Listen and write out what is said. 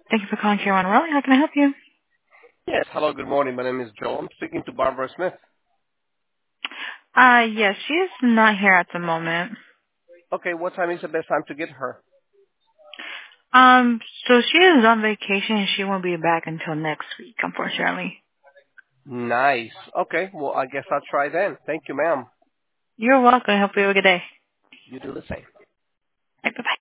Thank you for calling Carolina Raleigh. How can I help you? Yes. Hello, good morning. My name is Joe. I'm speaking to Barbara Smith. Yes, she is not here at the moment. Okay, what time is the best time to get her? So she is on vacation and she won't be back until next week, unfortunately. Nice. Okay, well, I guess I'll try then. Thank you, ma'am. You're welcome. I hope you have a good day. You do the same. Bye bye.